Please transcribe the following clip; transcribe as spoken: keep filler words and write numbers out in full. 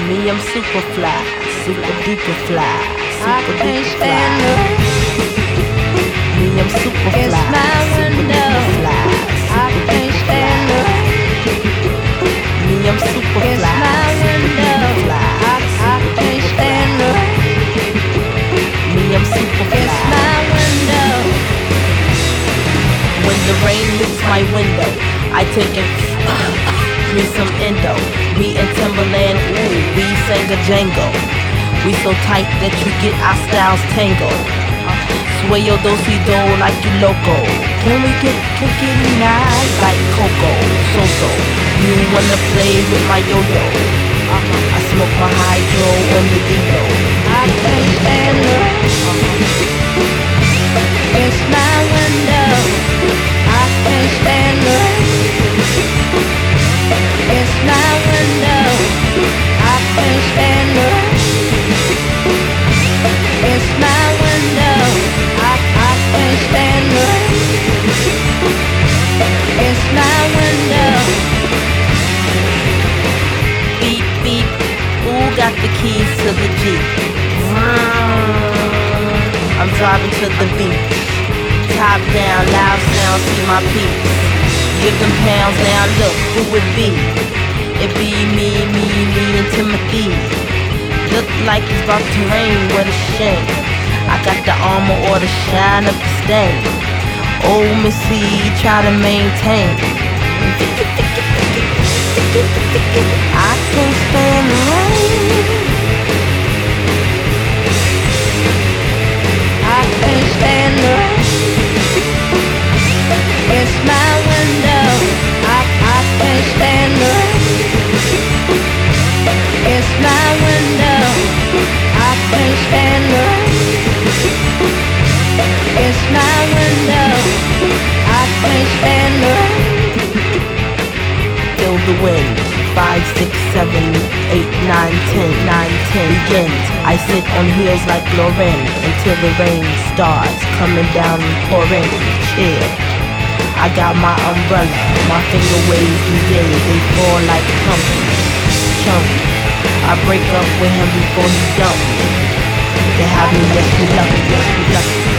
Me, I'm super fly, super duper fly, I super can't duper stand the fly. Me, I'm super It's fly, my super window. duper fly, I super can't duper stand the fly. Me, I'm super It's fly, my super window. duper fly, I, I super can't duper stand the fly. Me, I'm super It's fly. my window. When the rain hits my window, I take it me some endo. Me and Timberland, ooh, we sang a Django. We so tight that you get our styles tangled. Sway your do-si-do like you loco. Can we get kinky tonight like Coco? So-so, you wanna play with my yo-yo? I smoke my hydro on the D-Lo. I can't stand the It's my window. I can't stand the It's my window. I can't stand the It's my window. I, I can't stand the It's my window. Beep, beep, ooh, got the keys to the Jeep. Vroom, I'm driving to the beach. Top down, loud sound, see my peeps. Give them pounds, now look who it be. It be me, me, me and Timothy. Look like it's about to rain, what a shame. I got the armor or the shine of the stain. Old Missy, try to maintain. I can't stand the rain. I can't stand the It's my window. I, I can't stand the It's my window. I can't stand the It's my window. I can't stand the Feel the wind. Five, six, seven, eight, nine, ten, nine, ten begins. I sit on heels like Lauren until the rain starts coming down and pouring. Chill. I got my umbrella. My finger waves these days. They fall like pumpkins. Chunky. I break up with him before he dumps me. They have me, yes, we lucky, yes, we lucky.